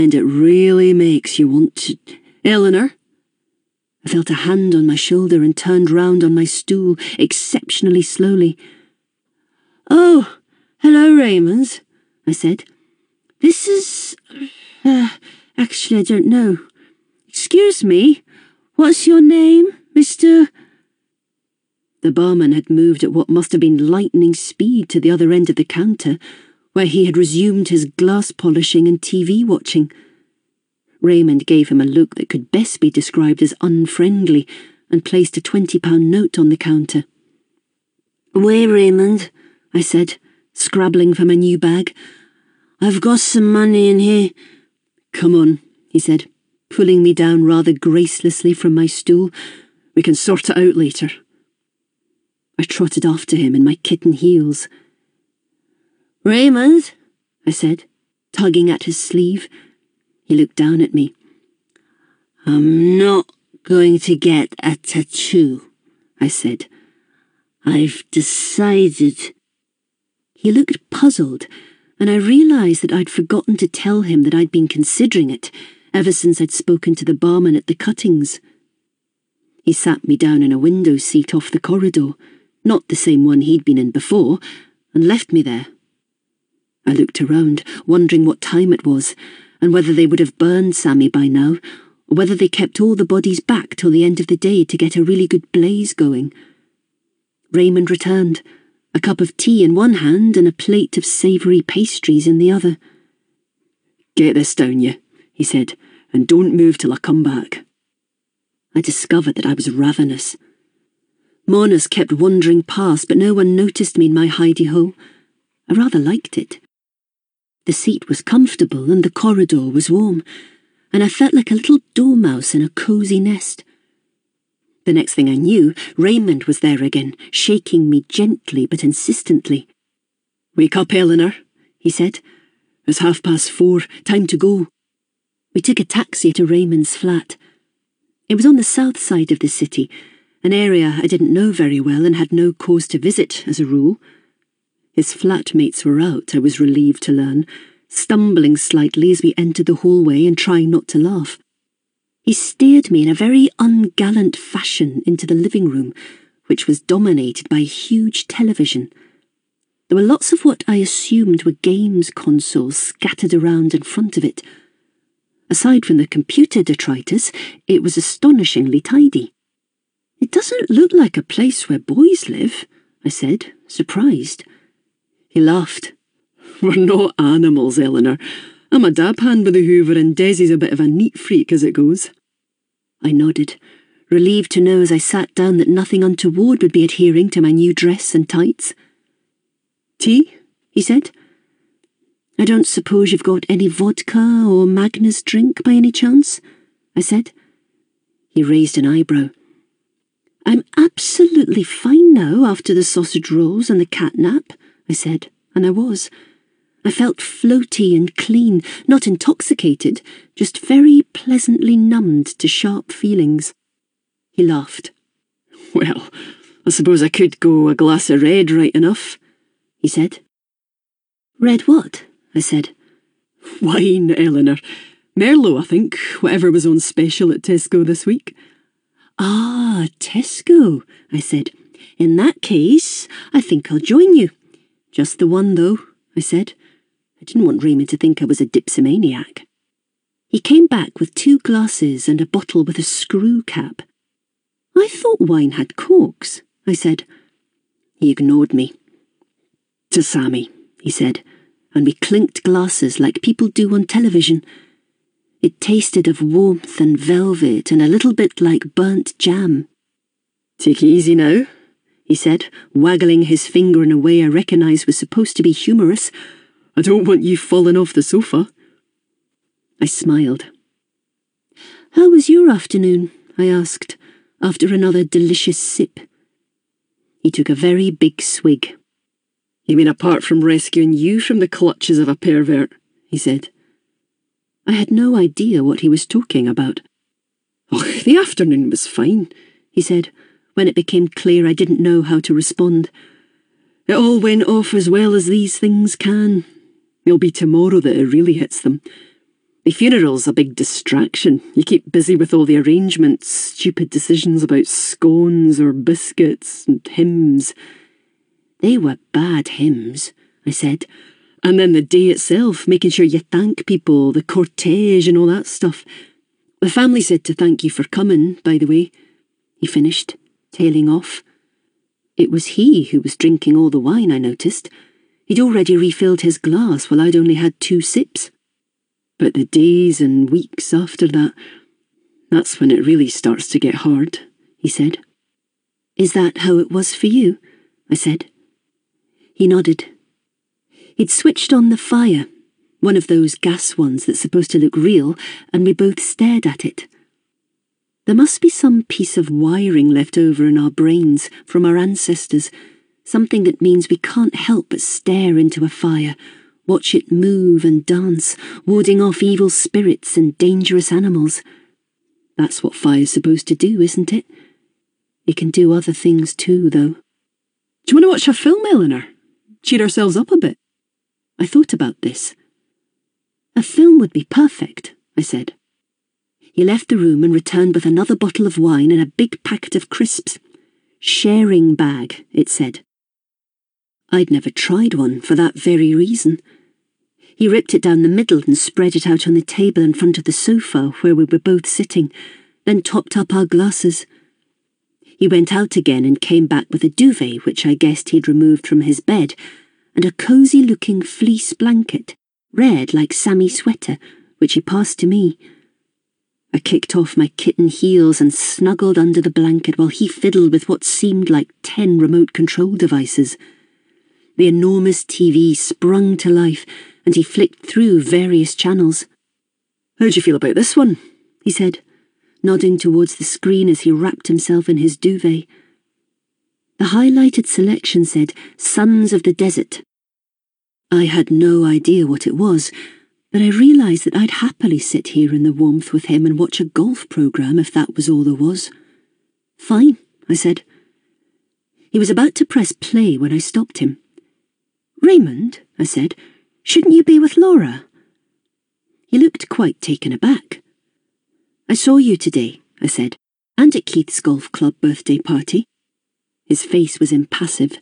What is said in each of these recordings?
And it really makes you want to... Eleanor? I felt a hand on my shoulder and turned round on my stool exceptionally slowly. Oh, hello, Raymond, I said. This is... actually, I don't know. Excuse me, what's your name, Mr...? The barman had moved at what must have been lightning speed to the other end of the counter, where he had resumed his glass polishing and TV watching. Raymond gave him a look that could best be described as unfriendly and placed a £20 note on the counter. "Wait, Raymond," I said, scrabbling for my new bag. "I've got some money in here." "Come on," he said, pulling me down rather gracelessly from my stool. "We can sort it out later." I trotted after him in my kitten heels. "Raymond," I said, tugging at his sleeve. He looked down at me. "I'm not going to get a tattoo," I said. "I've decided..." He looked puzzled, and I realised that I'd forgotten to tell him that I'd been considering it ever since I'd spoken to the barman at the cuttings. He sat me down in a window seat off the corridor, not the same one he'd been in before, and left me there. I looked around, wondering what time it was, and whether they would have burned Sammy by now, or whether they kept all the bodies back till the end of the day to get a really good blaze going. Raymond returned, a cup of tea in one hand and a plate of savoury pastries in the other. "Get this down, you," he said, "and don't move till I come back." I discovered that I was ravenous. Mourners kept wandering past, but no one noticed me in my hidey-hole. I rather liked it. The seat was comfortable and the corridor was warm, and I felt like a little dormouse in a cosy nest. The next thing I knew, Raymond was there again, shaking me gently but insistently. "Wake up, Eleanor," he said. "It's 4:30, time to go." We took a taxi to Raymond's flat. It was on the south side of the city, an area I didn't know very well and had no cause to visit, as a rule. His flatmates were out, I was relieved to learn, stumbling slightly as we entered the hallway and trying not to laugh. He steered me in a very ungallant fashion into the living room, which was dominated by a huge television. There were lots of what I assumed were games consoles scattered around in front of it. Aside from the computer detritus, it was astonishingly tidy. "It doesn't look like a place where boys live," I said, surprised. He laughed. "We're not animals, Eleanor. I'm a dab hand with the hoover and Desi's a bit of a neat freak as it goes." I nodded, relieved to know as I sat down that nothing untoward would be adhering to my new dress and tights. "Tea?" he said. "I don't suppose you've got any vodka or Magnus drink by any chance?" I said. He raised an eyebrow. "I'm absolutely fine now after the sausage rolls and the catnap," I said, and I was. I felt floaty and clean, not intoxicated, just very pleasantly numbed to sharp feelings. He laughed. "Well, I suppose I could go a glass of red right enough," he said. "Red what?" I said. "Wine, Eleanor. Merlot, I think, whatever was on special at Tesco this week." "Ah, Tesco," I said. "In that case, I think I'll join you. Just the one, though," I said. I didn't want Raymond to think I was a dipsomaniac. He came back with 2 glasses and a bottle with a screw cap. "I thought wine had corks," I said. He ignored me. "To Sammy," he said, and we clinked glasses like people do on television. It tasted of warmth and velvet and a little bit like burnt jam. "Take it easy now," he said, waggling his finger in a way I recognised was supposed to be humorous. "I don't want you falling off the sofa." I smiled. "How was your afternoon?" I asked, after another delicious sip. He took a very big swig. "You mean apart from rescuing you from the clutches of a pervert?" he said. I had no idea what he was talking about. "Oh, the afternoon was fine," he said, when it became clear I didn't know how to respond. "It all went off as well as these things can. It'll be tomorrow that it really hits them. The funeral's a big distraction. You keep busy with all the arrangements, stupid decisions about scones or biscuits, and hymns. They were bad hymns, I said. And then the day itself, making sure you thank people, the cortege and all that stuff. The family said to thank you for coming, by the way, he finished, tailing off. It was he who was drinking all the wine, I noticed. He'd already refilled his glass while I'd only had 2 sips. But the days and weeks after that, that's when it really starts to get hard, he said. Is that how it was for you? I said. He nodded. He'd switched on the fire, one of those gas ones that's supposed to look real, and we both stared at it. There must be some piece of wiring left over in our brains from our ancestors, something that means we can't help but stare into a fire, watch it move and dance, warding off evil spirits and dangerous animals. That's what fire's supposed to do, isn't it? It can do other things too, though. Do you want to watch a film, Eleanor? Cheer ourselves up a bit. I thought about this. A film would be perfect, I said. He left the room and returned with another bottle of wine and a big packet of crisps. Sharing bag, it said. I'd never tried one for that very reason. He ripped it down the middle and spread it out on the table in front of the sofa where we were both sitting, then topped up our glasses. He went out again and came back with a duvet, which I guessed he'd removed from his bed, and a cosy-looking fleece blanket, red like Sammy's sweater, which he passed to me. I kicked off my kitten heels and snuggled under the blanket while he fiddled with what seemed like 10 remote control devices. The enormous TV sprung to life, and he flicked through various channels. How'd you feel about this one? He said, nodding towards the screen as he wrapped himself in his duvet. The highlighted selection said, Sons of the Desert. I had no idea what it was, but I realised that I'd happily sit here in the warmth with him and watch a golf programme if that was all there was. Fine, I said. He was about to press play when I stopped him. Raymond, I said, shouldn't you be with Laura? He looked quite taken aback. I saw you today, I said, and at Keith's golf club birthday party. His face was impassive.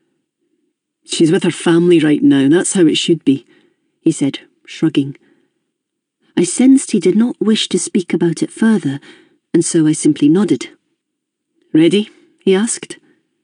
She's with her family right now, that's how it should be, he said, shrugging. I sensed he did not wish to speak about it further, and so I simply nodded. Ready? He asked.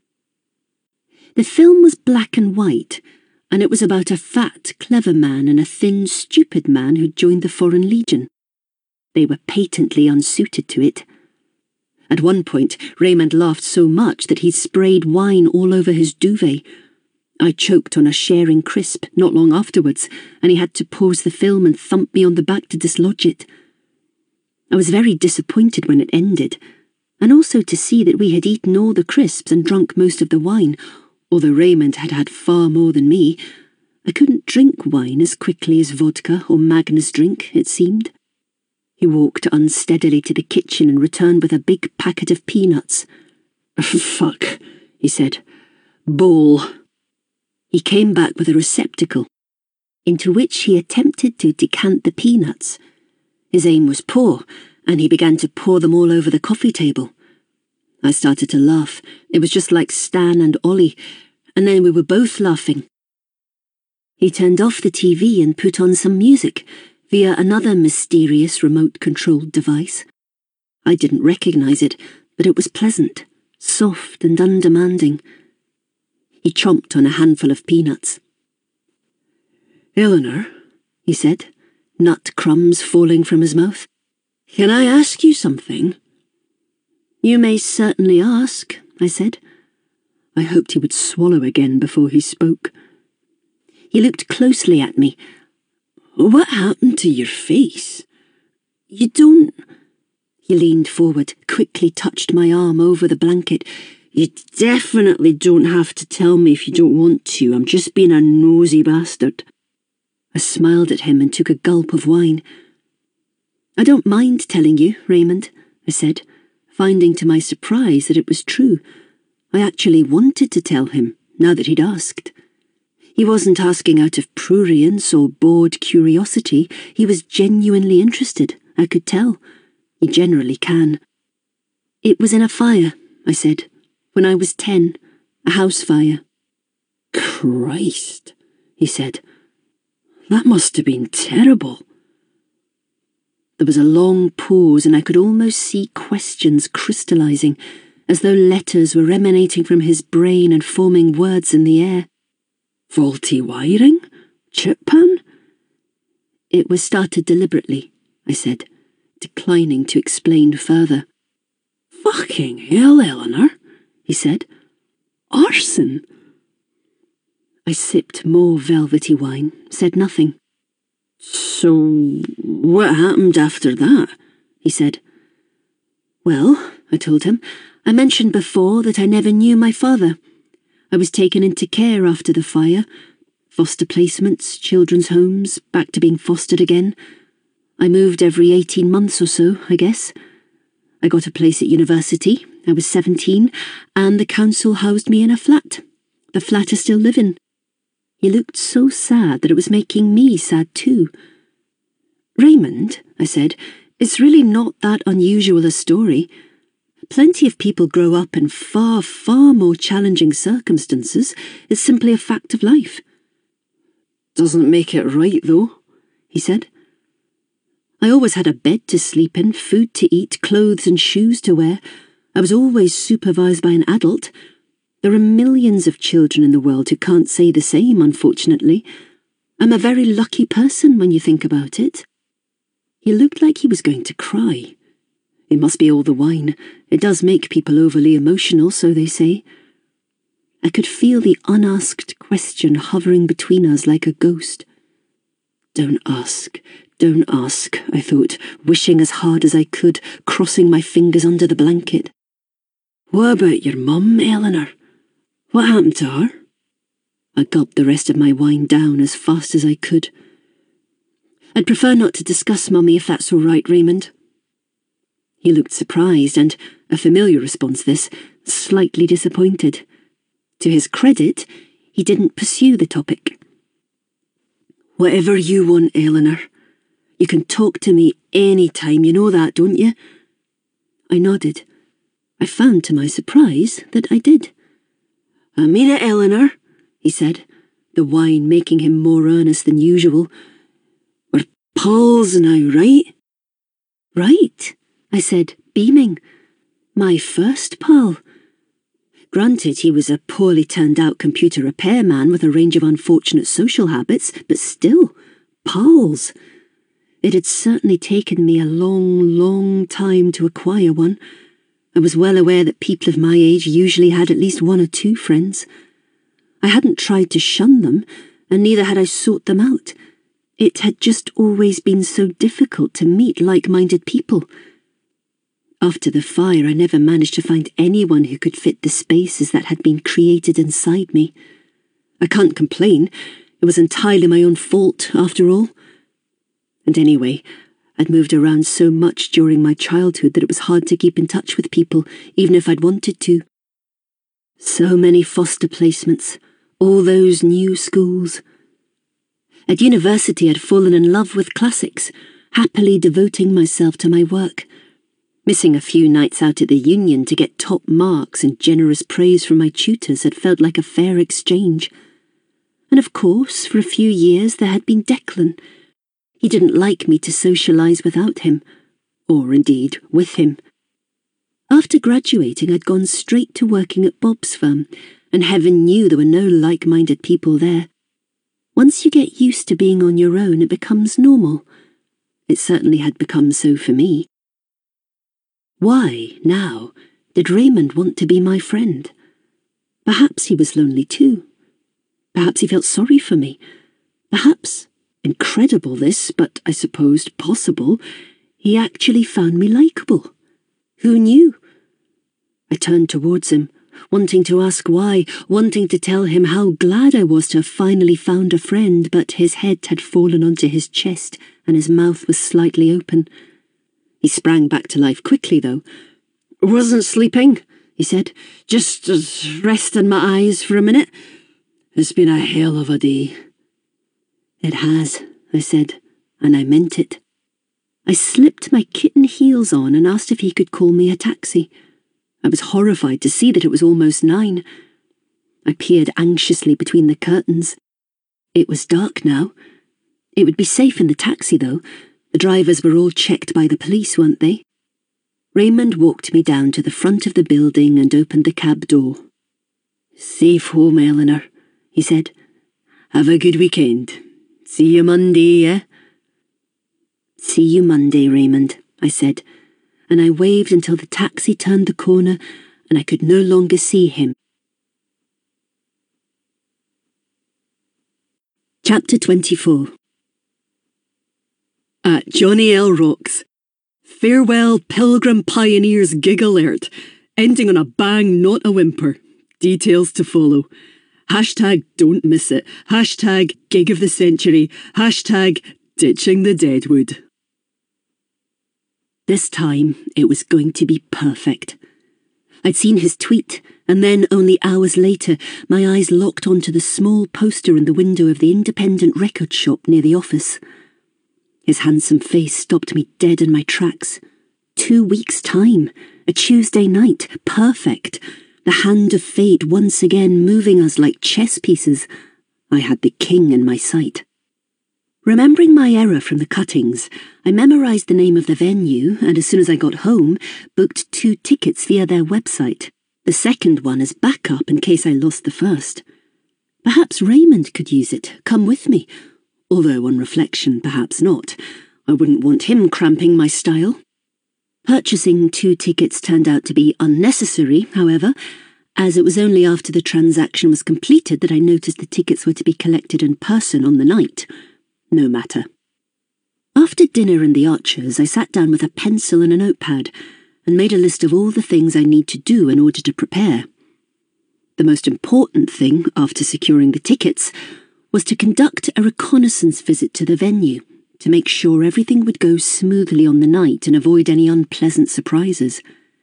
The film was black and white, and it was about a fat, clever man and a thin, stupid man who'd joined the Foreign Legion. They were patently unsuited to it. At one point, Raymond laughed so much that he sprayed wine all over his duvet. I choked on a sharing crisp not long afterwards, and he had to pause the film and thump me on the back to dislodge it. I was very disappointed when it ended, and also to see that we had eaten all the crisps and drunk most of the wine, although Raymond had had far more than me. I couldn't drink wine as quickly as vodka or Magnus drink, it seemed. He walked unsteadily to the kitchen and returned with a big packet of peanuts. Fuck, he said. Bowl. He came back with a receptacle, into which he attempted to decant the peanuts. His aim was poor, and he began to pour them all over the coffee table. I started to laugh. It was just like Stan and Ollie, and then we were both laughing. He turned off the TV and put on some music via another mysterious remote-controlled device. I didn't recognise it, but it was pleasant, soft and undemanding. He chomped on a handful of peanuts. Eleanor, he said, nut crumbs falling from his mouth, can I ask you something? You may certainly ask, I said. I hoped he would swallow again before he spoke. He looked closely at me. What happened to your face? You don't... He leaned forward, quickly touched my arm over the blanket. You definitely don't have to tell me if you don't want to. I'm just being a nosy bastard. I smiled at him and took a gulp of wine. I don't mind telling you, Raymond, I said, finding to my surprise that it was true. I actually wanted to tell him, now that he'd asked. He wasn't asking out of prurience or bored curiosity. He was genuinely interested, I could tell. He generally can. "It was in a fire," I said, "when I was 10, a house fire." "Christ," he said. "That must have been terrible." There was a long pause, and I could almost see questions crystallising, as though letters were emanating from his brain and forming words in the air. "Faulty wiring? Chip pan?" "It was started deliberately," I said, declining to explain further. "Fucking hell, Eleanor," he said. "Arson." I sipped more velvety wine, said nothing. "So, what happened after that?" he said. "Well," I told him, "I mentioned before that I never knew my father. I was taken into care after the fire. Foster placements, children's homes, back to being fostered again. I moved every 18 months or so, I guess. I got a place at university. I was 17, and the council housed me in a flat. The flat I still live in." He looked so sad that it was making me sad too. "Raymond," I said, "it's really not that unusual a story. Plenty of people grow up in far, far more challenging circumstances. It's simply a fact of life." "Doesn't make it right, though," he said. "I always had a bed to sleep in, food to eat, clothes and shoes to wear. I was always supervised by an adult. There are millions of children in the world who can't say the same, unfortunately. I'm a very lucky person when you think about it." He looked like he was going to cry. It must be all the wine. It does make people overly emotional, so they say. I could feel the unasked question hovering between us like a ghost. Don't ask, I thought, wishing as hard as I could, crossing my fingers under the blanket. "What about your mum, Eleanor? What happened to her?" I gulped the rest of my wine down as fast as I could. "I'd prefer not to discuss Mummy if that's all right, Raymond." He looked surprised and, a familiar response this, slightly disappointed. To his credit, he didn't pursue the topic. "Whatever you want, Eleanor. You can talk to me any time, you know that, don't you?" I nodded. I found to my surprise that I did. "I mean it, Eleanor," he said, the wine making him more earnest than usual. "We're pals now, right?" "Right," I said, beaming. "My first pal." Granted, he was a poorly turned-out computer repairman with a range of unfortunate social habits, but still, pals. It had certainly taken me a long, long time to acquire one. I was well aware that people of my age usually had at least one or two friends. I hadn't tried to shun them, and neither had I sought them out. It had just always been so difficult to meet like-minded people. After the fire, I never managed to find anyone who could fit the spaces that had been created inside me. I can't complain. It was entirely my own fault, after all. And anyway, I'd moved around so much during my childhood that it was hard to keep in touch with people, even if I'd wanted to. So many foster placements, all those new schools. At university, I'd fallen in love with classics, happily devoting myself to my work. Missing a few nights out at the Union to get top marks and generous praise from my tutors had felt like a fair exchange. And of course, for a few years there had been Declan. He didn't like me to socialise without him, or indeed with him. After graduating, I'd gone straight to working at Bob's firm, and heaven knew there were no like-minded people there. Once you get used to being on your own, it becomes normal. It certainly had become so for me. Why, now, did Raymond want to be my friend? Perhaps he was lonely too. Perhaps he felt sorry for me. Perhaps, incredible this, but I supposed possible, he actually found me likeable. Who knew? I turned towards him, wanting to ask why, wanting to tell him how glad I was to have finally found a friend, but his head had fallen onto his chest and his mouth was slightly open. He sprang back to life quickly, though. "Wasn't sleeping," he said. "Just resting my eyes for a minute. It's been a hell of a day. It has, I said, and I meant it. I slipped my kitten heels on and asked if he could call me a taxi. I was horrified to see that it was almost 9. I peered anxiously between the curtains. It was dark now. It would be safe in the taxi, though. The drivers were all checked by the police, weren't they? Raymond walked me down to the front of the building and opened the cab door. "Safe home, Eleanor," he said. "Have a good weekend. See you Monday, yeah?" "See you Monday, Raymond," I said, and I waved until the taxi turned the corner and I could no longer see him. Chapter 24. At Johnny L. Rocks. Farewell Pilgrim Pioneers gig alert. Ending on a bang, not a whimper. Details to follow. Hashtag don't miss it. Hashtag gig of the century. Hashtag ditching the deadwood. This time, it was going to be perfect. I'd seen his tweet, and then, only hours later, my eyes locked onto the small poster in the window of the independent record shop near the office. His handsome face stopped me dead in my tracks. 2 weeks' time, a Tuesday night, perfect. The hand of fate once again moving us like chess pieces. I had the king in my sight. Remembering my error from the cuttings, I memorised the name of the venue and as soon as I got home, booked 2 tickets via their website. The second one as backup in case I lost the first. Perhaps Raymond could use it, come with me. Although on reflection, perhaps not. I wouldn't want him cramping my style. Purchasing 2 tickets turned out to be unnecessary, however, as it was only after the transaction was completed that I noticed the tickets were to be collected in person on the night. No matter. After dinner in the Archers, I sat down with a pencil and a notepad and made a list of all the things I need to do in order to prepare. The most important thing, after securing the tickets, was to conduct a reconnaissance visit to the venue to make sure everything would go smoothly on the night and avoid any unpleasant surprises.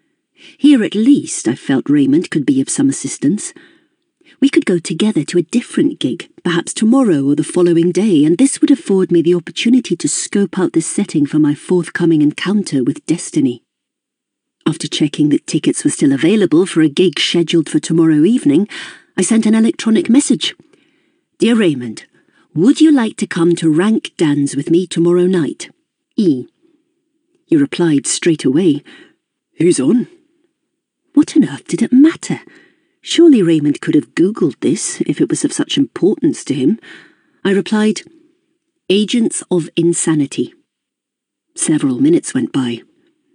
Here at least I felt Raymond could be of some assistance. We could go together to a different gig, perhaps tomorrow or the following day, and this would afford me the opportunity to scope out the setting for my forthcoming encounter with destiny. After checking that tickets were still available for a gig scheduled for tomorrow evening, I sent an electronic message. "Dear Raymond, would you like to come to Rank Dan's with me tomorrow night? E." He replied straight away. "Who's on?" What on earth did it matter? Surely Raymond could have Googled this if it was of such importance to him. I replied, "Agents of Insanity." Several minutes went by.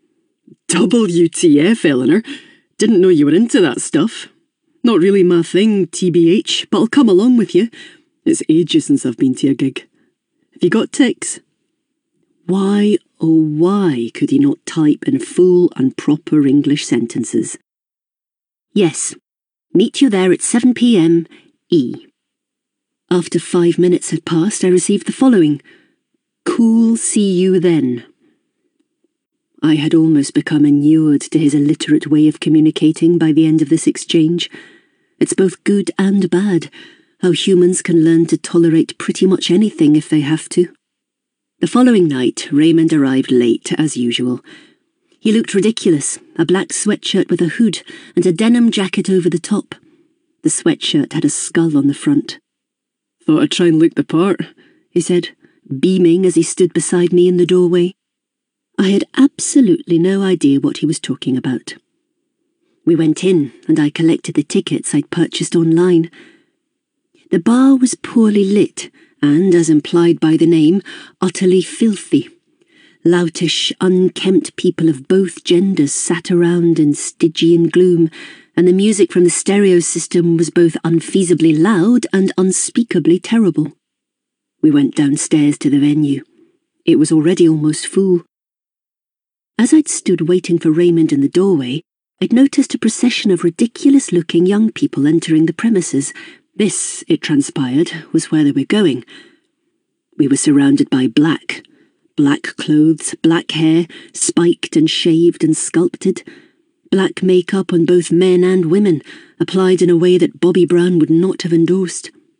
WTF, Eleanor. Didn't know you were into that stuff. Not really my thing, TBH, but I'll come along with you. It's ages since I've been to a gig. Have you got tics? Why, oh why, could he not type in full and proper English sentences? "Yes. Meet you there at 7 p.m. E." After 5 minutes had passed, I received the following. "Cool, see you then." I had almost become inured to his illiterate way of communicating by the end of this exchange. It's both good and bad, how humans can learn to tolerate pretty much anything if they have to. The following night, Raymond arrived late, as usual. He looked ridiculous, a black sweatshirt with a hood and a denim jacket over the top. The sweatshirt had a skull on the front. "Thought I'd try and look the part," he said, beaming as he stood beside me in the doorway. I had absolutely no idea what he was talking about. We went in, and I collected the tickets I'd purchased online. The bar was poorly lit, and, as implied by the name, utterly filthy. Loutish, unkempt people of both genders sat around in Stygian gloom, and the music from the stereo system was both unfeasibly loud and unspeakably terrible. We went downstairs to the venue. It was already almost full. As I'd stood waiting for Raymond in the doorway, I'd noticed a procession of ridiculous-looking young people entering the premises. This, it transpired, was where they were going. We were surrounded by black. Black clothes, black hair, spiked and shaved and sculpted. Black makeup on both men and women, applied in a way that Bobby Brown would not have endorsed.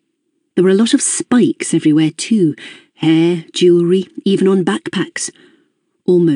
There were a lot of spikes everywhere too, hair, jewellery, even on backpacks. Almost